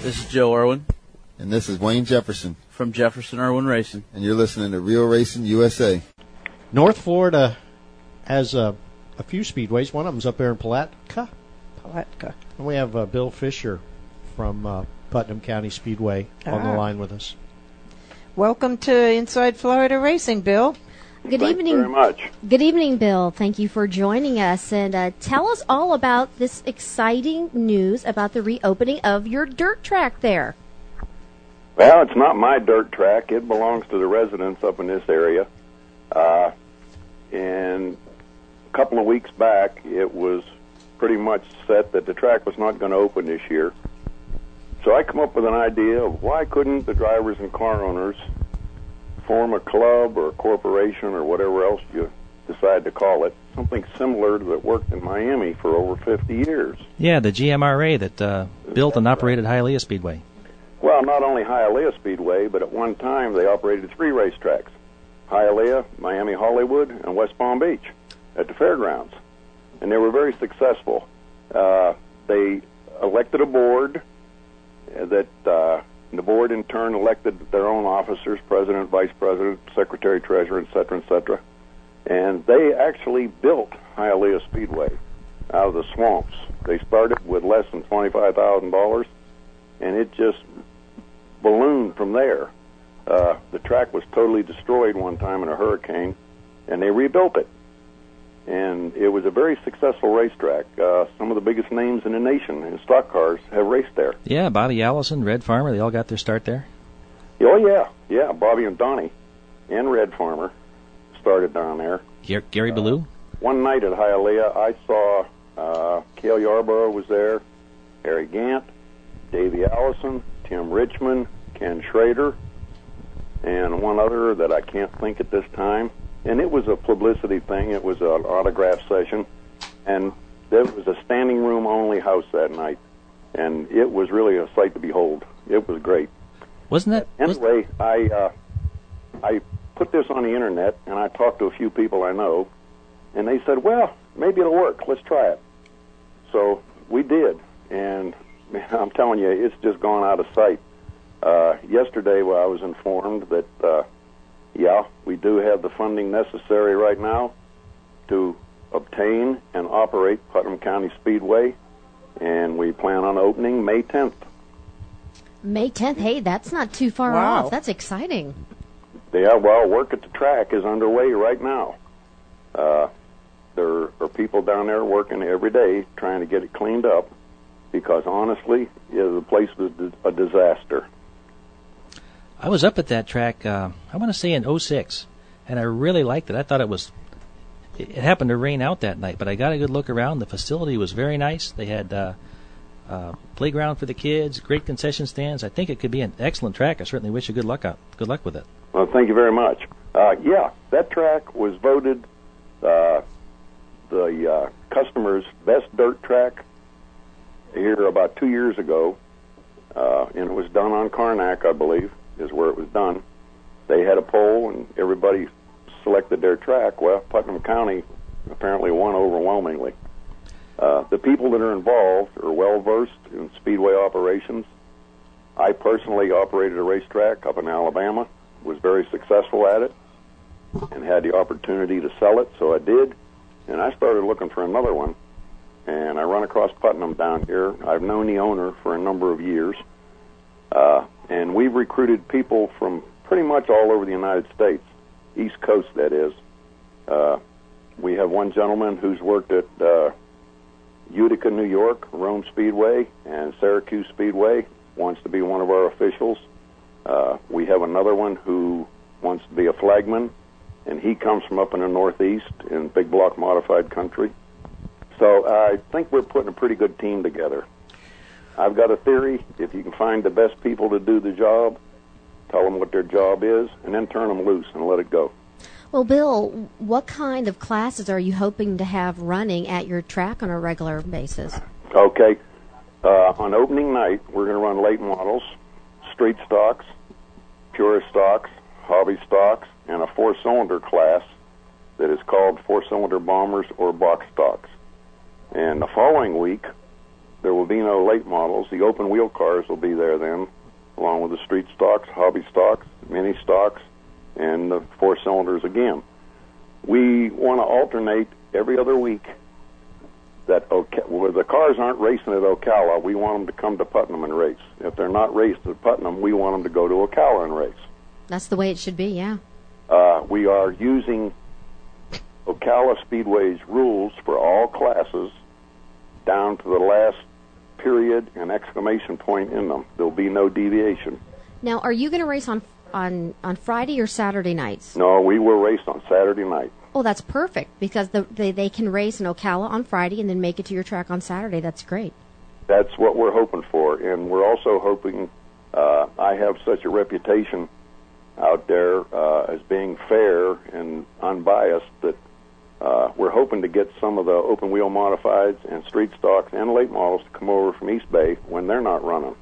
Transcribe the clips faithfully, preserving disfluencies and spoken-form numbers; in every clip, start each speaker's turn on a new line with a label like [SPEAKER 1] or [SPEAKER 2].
[SPEAKER 1] This is Joe Irwin.
[SPEAKER 2] And this is Wayne Jefferson.
[SPEAKER 1] From Jefferson Irwin Racing.
[SPEAKER 2] And you're listening to Real Racing U S A.
[SPEAKER 3] North Florida has uh, a few speedways. One of them's up there in Palatka.
[SPEAKER 4] Palatka.
[SPEAKER 3] And we have uh, Bill Fisher from uh, Putnam County Speedway ah. on the line with us.
[SPEAKER 4] Welcome to Inside Florida Racing, Bill.
[SPEAKER 5] Good
[SPEAKER 6] Thanks
[SPEAKER 5] evening.
[SPEAKER 6] very much.
[SPEAKER 5] Good evening, Bill. Thank you for joining us. And uh, tell us all about this exciting news about the reopening of your dirt track there.
[SPEAKER 6] Well, it's not my dirt track. It belongs to the residents up in this area. Uh, and a couple of weeks back, it was pretty much set that the track was not going to open this year. So I come up with an idea of why couldn't the drivers and car owners form a club or a corporation or whatever else you decide to call it, something similar to that worked in Miami for over fifty years.
[SPEAKER 7] Yeah, the G M R A that uh, built and operated Hialeah Speedway.
[SPEAKER 6] Well, not only Hialeah Speedway, but at one time they operated three racetracks, Hialeah, Miami Hollywood, and West Palm Beach at the fairgrounds. And they were very successful. Uh, they elected a board that uh, the board in turn elected their own officers, president, vice president, secretary, treasurer, et cetera, et cetera. And they actually built Hialeah Speedway out of the swamps. They started with less than twenty-five thousand dollars, and it just ballooned from there. Uh, the track was totally destroyed one time in a hurricane, and they rebuilt it. And it was a very successful racetrack. Uh, some of the biggest names in the nation in stock cars have raced there.
[SPEAKER 7] Yeah, Bobby Allison, Red Farmer, they all got their start there.
[SPEAKER 6] Oh, yeah. Yeah, Bobby and Donnie and Red Farmer started down there.
[SPEAKER 7] Gary, Gary Ballou?
[SPEAKER 6] Uh, one night at Hialeah, I saw uh, Cale Yarborough was there, Harry Gant, Davey Allison, Tim Richmond, Ken Schrader, and one other that I can't think at this time. And it was a publicity thing. It was an autograph session. And there was a standing room only house that night. And it was really a sight to behold. It was great.
[SPEAKER 7] Wasn't that?
[SPEAKER 6] Anyway, I uh, I put this on the internet, and I talked to a few people I know, and they said, well, maybe it'll work. Let's try it. So we did. And I'm telling you, it's just gone out of sight. Uh, yesterday, well, I was informed that, uh, yeah, we do have the funding necessary right now to obtain and operate Putnam County Speedway, and we plan on opening May tenth.
[SPEAKER 5] May tenth? Hey, that's not too far
[SPEAKER 4] wow.
[SPEAKER 5] off. That's exciting.
[SPEAKER 6] Yeah, well, work at the track is underway right now. Uh, there are people down there working every day trying to get it cleaned up because, honestly, yeah, the place was a disaster.
[SPEAKER 7] I was up at that track, uh, I want to say in oh six, and I really liked it. I thought it was, it happened to rain out that night, but I got a good look around. The facility was very nice. They had uh, uh, playground for the kids, great concession stands. I think it could be an excellent track. I certainly wish you good luck out. Good luck with it.
[SPEAKER 6] Well, thank you very much. Uh, yeah, that track was voted uh, the uh, customer's best dirt track here about two years ago, uh, and it was done on Karnak, I believe, is where it was done. They had a poll, and everybody selected their track. Well, Putnam County apparently won overwhelmingly. Uh, the people that are involved are well-versed in speedway operations. I personally operated a racetrack up in Alabama, was very successful at it, and had the opportunity to sell it, so I did. And I started looking for another one, and I run across Putnam down here. I've known the owner for a number of years, uh, and we've recruited people from pretty much all over the United States, East Coast, that is. Uh, we have one gentleman who's worked at uh, Utica, New York, Rome Speedway, and Syracuse Speedway, wants to be one of our officials. Uh, we have another one who wants to be a flagman, and he comes from up in the Northeast in big block modified country. So uh, I think we're putting a pretty good team together. I've got a theory. If you can find the best people to do the job, tell them what their job is, and then turn them loose and let it go.
[SPEAKER 5] Well, Bill, what kind of classes are you hoping to have running at your track on a regular basis?
[SPEAKER 6] Okay. Uh, on opening night, we're going to run late models, street stocks, purist stocks, hobby stocks, and a four-cylinder class that is called four-cylinder bombers or box stocks. And the following week, there will be no late models. The open wheel cars will be there then, along with the street stocks, hobby stocks, mini stocks, and the four cylinders again. We want to alternate every other week. That Oca- where the cars aren't racing at Ocala, we want them to come to Putnam and race. If they're not raced at Putnam, we want them to go to Ocala and race.
[SPEAKER 5] That's the way it should be, yeah.
[SPEAKER 6] Uh, we are using Ocala Speedway's rules for all classes down to the last period and exclamation point in them. There'll be no deviation.
[SPEAKER 5] Now, are you going to race on on on Friday or Saturday nights?
[SPEAKER 6] No, we will race on Saturday night.
[SPEAKER 5] Oh, that's perfect, because the, they, they can race in Ocala on Friday and then make it to your track on Saturday. That's great.
[SPEAKER 6] That's what we're hoping for, and we're also hoping, uh, I have such a reputation out there uh, as being fair and unbiased that uh, we're hoping to get some of the open wheel modifieds and street stocks and late models to come over from East Bay when they're not running.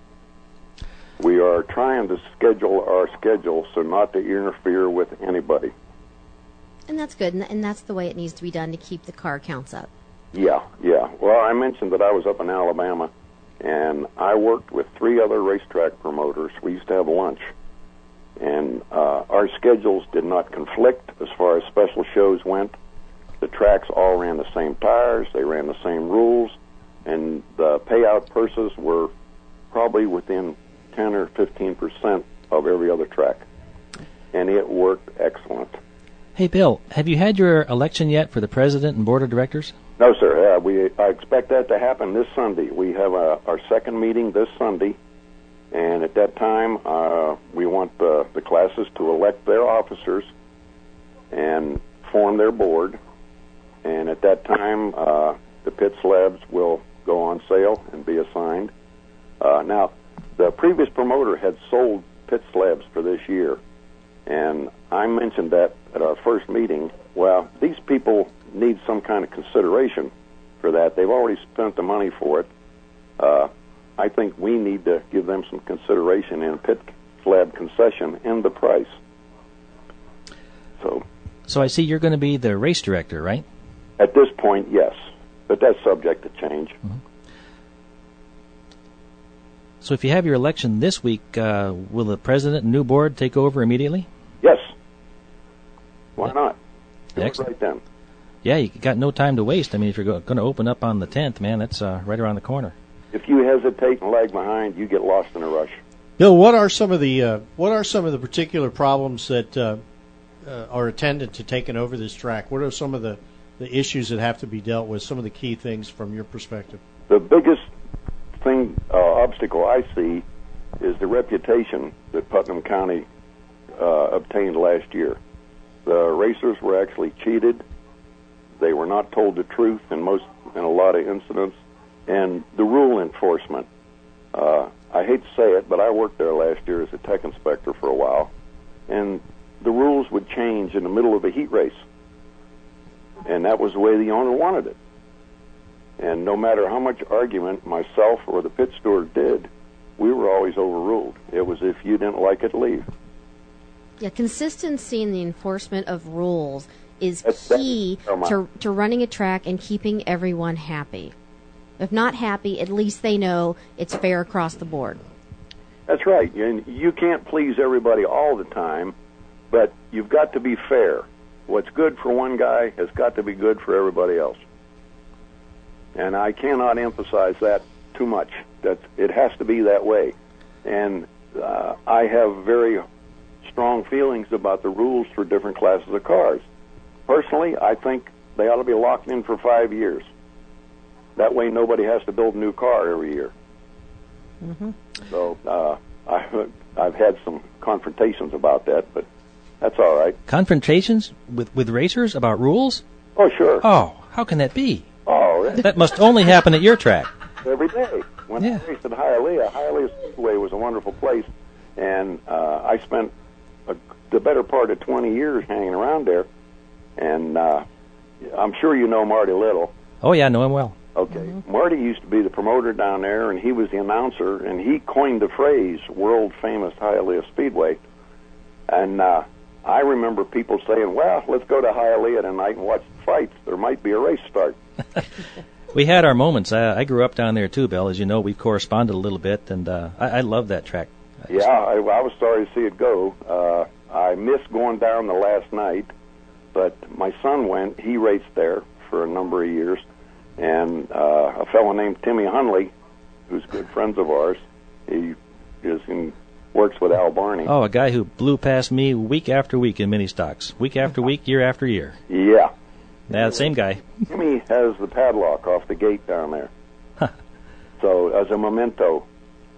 [SPEAKER 6] We are trying to schedule our schedule so not to interfere with anybody.
[SPEAKER 5] And that's good, and, and that's the way it needs to be done to keep the car counts up.
[SPEAKER 6] Yeah, yeah. Well, I mentioned that I was up in Alabama, and I worked with three other racetrack promoters. We used to have lunch, and uh, our schedules did not conflict as far as special shows went. The tracks all ran the same tires, they ran the same rules, and the payout purses were probably within ten or fifteen percent of every other track, and it worked excellent.
[SPEAKER 7] Hey, Bill, have you had your election yet for the president and board of directors?
[SPEAKER 6] No, sir. Uh, we I expect that to happen this Sunday. We have uh, our second meeting this Sunday, and at that time, uh, we want the, the classes to elect their officers and form their board. And at that time, uh, the pit slabs will go on sale and be assigned. Uh, now, the previous promoter had sold pit slabs for this year, and I mentioned that at our first meeting. Well, these people need some kind of consideration for that. They've already spent the money for it. Uh, I think we need to give them some consideration in pit slab concession in the price. So,
[SPEAKER 7] So I see you're going to be the race director, right?
[SPEAKER 6] At this point, yes, but that's subject to change.
[SPEAKER 7] Mm-hmm. So if you have your election this week, uh, will the president and new board take over immediately?
[SPEAKER 6] Yes. Why not? Do it
[SPEAKER 7] Excellent.
[SPEAKER 6] right then.
[SPEAKER 7] Yeah, you got no time to waste. I mean, if you're go- going to open up on the tenth, man, that's uh, right around the corner.
[SPEAKER 6] If you hesitate and lag behind, you get lost in a rush.
[SPEAKER 3] Bill, what are some of the uh, what are some of the particular problems that uh, uh, are attendant to taking over this track? What are some of the, the issues that have to be dealt with? Some of the key things from your perspective.
[SPEAKER 6] The biggest thing, uh, obstacle I see is the reputation that Putnam County uh, obtained last year. The racers were actually cheated. They were not told the truth in most, in a lot of incidents. And the rule enforcement. Uh, I hate to say it, but I worked there last year as a tech inspector for a while, and the rules would change in the middle of a heat race. And that was the way the owner wanted it. And no matter how much argument myself or the pit steward did, we were always overruled. It was if you didn't like it, leave.
[SPEAKER 5] Yeah, consistency in the enforcement of rules is
[SPEAKER 6] That's-
[SPEAKER 5] key
[SPEAKER 6] that's
[SPEAKER 5] to, to running a track and keeping everyone happy. If not happy, at least they know it's fair across the board.
[SPEAKER 6] That's right. And you can't please everybody all the time, but you've got to be fair. What's good for one guy has got to be good for everybody else. And I cannot emphasize that too much. That it has to be that way. And uh, I have very strong feelings about the rules for different classes of cars. Personally, I think they ought to be locked in for five years. That way nobody has to build a new car every year.
[SPEAKER 5] Mm-hmm.
[SPEAKER 6] So uh, I've, I've had some confrontations about that, but that's all right.
[SPEAKER 7] Confrontations with, with racers about rules?
[SPEAKER 6] Oh, sure.
[SPEAKER 7] Oh, how can that be?
[SPEAKER 6] Oh,
[SPEAKER 7] That must only happen at your track.
[SPEAKER 6] every day. When
[SPEAKER 7] Yeah.
[SPEAKER 6] I raced at Hialeah, Hialeah Speedway was a wonderful place, and uh, I spent a, the better part of twenty years hanging around there, and uh, I'm sure you know Marty Little.
[SPEAKER 7] Oh, yeah, I know him well.
[SPEAKER 6] Okay.
[SPEAKER 5] Mm-hmm.
[SPEAKER 6] Marty used to be the promoter down there, and he was the announcer, and he coined the phrase world-famous Hialeah Speedway. And uh, I remember people saying, well, let's go to Hialeah tonight and watch the fights. There might be a race start.
[SPEAKER 7] We had our moments. I, I grew up down there too, Bill. As you know, we corresponded a little bit, and uh, I, I love that track.
[SPEAKER 6] Yeah, I, I was sorry to see it go. Uh, I missed going down the last night, but my son went. He raced there for a number of years, and uh, a fellow named Timmy Hunley, who's good friends of ours, he is in, works with Al Barney.
[SPEAKER 7] Oh, a guy who blew past me week after week in mini stocks, week after week, year after year.
[SPEAKER 6] Yeah.
[SPEAKER 7] Yeah, the same guy.
[SPEAKER 6] Timmy has the padlock off the gate down there.
[SPEAKER 7] Huh.
[SPEAKER 6] So, as a memento.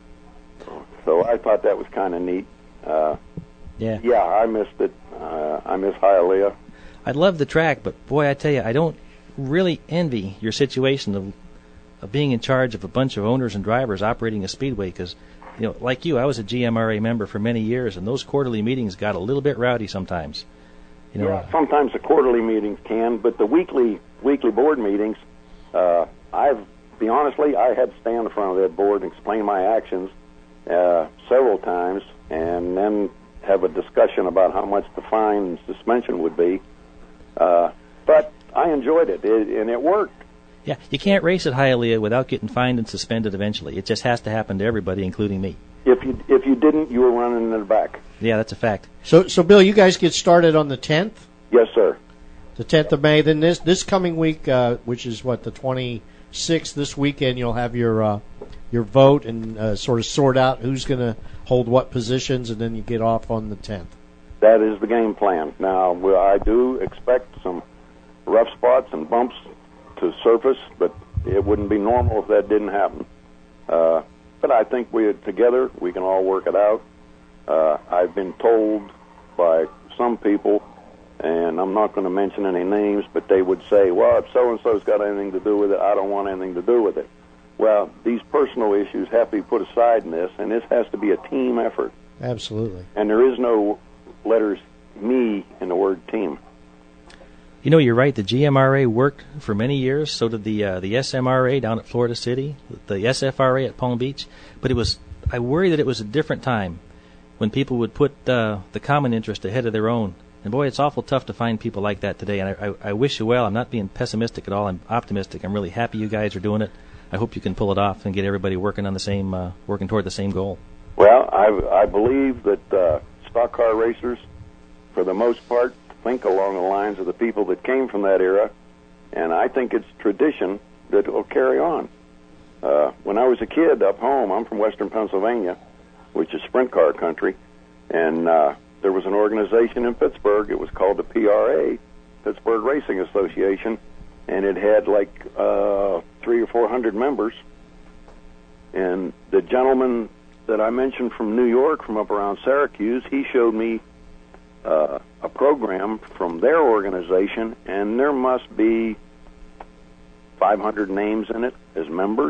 [SPEAKER 6] So I thought that was kind of neat. Uh,
[SPEAKER 7] yeah.
[SPEAKER 6] Yeah, I missed it. Uh, I miss Hialeah.
[SPEAKER 7] I love the track, but boy, I tell you, I don't really envy your situation of, of being in charge of a bunch of owners and drivers operating a speedway. Because, you know, like you, I was a G M R A member for many years, and those quarterly meetings got a little bit rowdy sometimes. You know,
[SPEAKER 6] yeah, sometimes the quarterly meetings can, but the weekly weekly board meetings, uh, I've be honestly, I had to stand in front of that board and explain my actions uh, several times, and then have a discussion about how much the fine and suspension would be. Uh, but I enjoyed it, it, and it worked.
[SPEAKER 7] Yeah, you can't race at Hialeah without getting fined and suspended eventually. It just has to happen to everybody, including me.
[SPEAKER 6] If you if you didn't, you were running in the back.
[SPEAKER 7] Yeah, that's a fact.
[SPEAKER 3] So, so Bill, you guys get started on the tenth?
[SPEAKER 6] Yes, sir.
[SPEAKER 3] The tenth of May. Then this this coming week, uh, which is what, the twenty-sixth, this weekend, you'll have your uh, your vote and uh, sort of sort out who's going to hold what positions, and then you get off on the tenth.
[SPEAKER 6] That is the game plan. Now, well, I do expect some rough spots and bumps to surface, but it wouldn't be normal if that didn't happen. Uh, but I think we together we can all work it out. Uh, I've been told by some people, and I'm not going to mention any names, but they would say, well, if so-and-so's got anything to do with it, I don't want anything to do with it. Well, these personal issues have to be put aside in this, and this has to be a team effort.
[SPEAKER 3] Absolutely.
[SPEAKER 6] And there is no letters me in the word team.
[SPEAKER 7] You know, you're right. The G M R A worked for many years. So did the uh, the S M R A down at Florida City, the S F R A at Palm Beach. But it was, I worry that it was a different time when people would put uh, the common interest ahead of their own. And boy, it's awful tough to find people like that today. And I, I, I wish you well. I'm not being pessimistic at all. I'm optimistic. I'm really happy you guys are doing it. I hope you can pull it off and get everybody working on the same, uh, working toward the same goal.
[SPEAKER 6] Well, I, I believe that uh, stock car racers, for the most part, think along the lines of the people that came from that era, and I think it's tradition that will carry on. Uh, when I was a kid up home, I'm from western Pennsylvania, which is sprint car country, and uh, there was an organization in Pittsburgh. It was called the P R A, Pittsburgh Racing Association, and it had like uh, three or four hundred members. And the gentleman that I mentioned from New York, from up around Syracuse, he showed me uh, a program from their organization, and there must be five hundred names in it as members.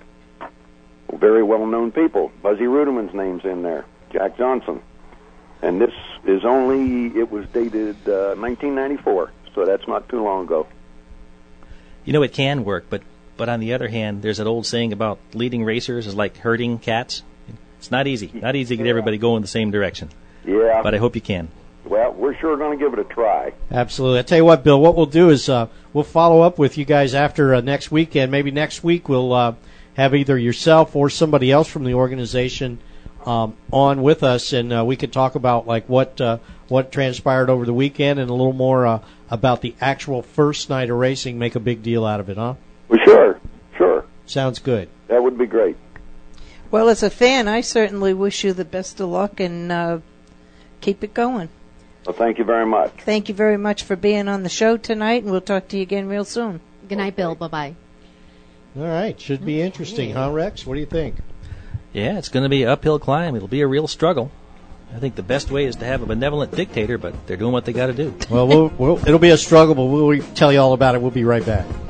[SPEAKER 6] Very well-known people. Buzzy Ruderman's name's in there, Jack Johnson. And this is only, it was dated uh, nineteen ninety-four, so that's not too long ago.
[SPEAKER 7] You know, it can work, but, but on the other hand, there's that old saying about leading racers is like herding cats. It's not easy. Not easy to get everybody going the same direction.
[SPEAKER 6] Yeah.
[SPEAKER 7] But I hope you can.
[SPEAKER 6] Well, we're sure going to give it a try.
[SPEAKER 3] Absolutely. I tell you what, Bill, what we'll do is uh, we'll follow up with you guys after uh, next weekend. Maybe next week we'll uh, have either yourself or somebody else from the organization um, on with us, and uh, we could talk about like what uh, what transpired over the weekend and a little more uh, about the actual first night of racing. Make a big deal out of it, huh?
[SPEAKER 6] Well, sure, sure.
[SPEAKER 3] Sounds good.
[SPEAKER 6] That would be great.
[SPEAKER 4] Well, as a fan, I certainly wish you the best of luck and uh, keep it going.
[SPEAKER 6] Well, thank you very much.
[SPEAKER 4] Thank you very much for being on the show tonight, and we'll talk to you again real soon.
[SPEAKER 5] Good night, Bill. Bye-bye.
[SPEAKER 3] All right. Should be interesting, huh, Rex? What do you think?
[SPEAKER 7] Yeah, it's going to be an uphill climb. It'll be a real struggle. I think the best way is to have a benevolent dictator, but they're doing what they got to do.
[SPEAKER 3] Well, we'll, we'll, it'll be a struggle, but we'll tell you all about it. We'll be right back.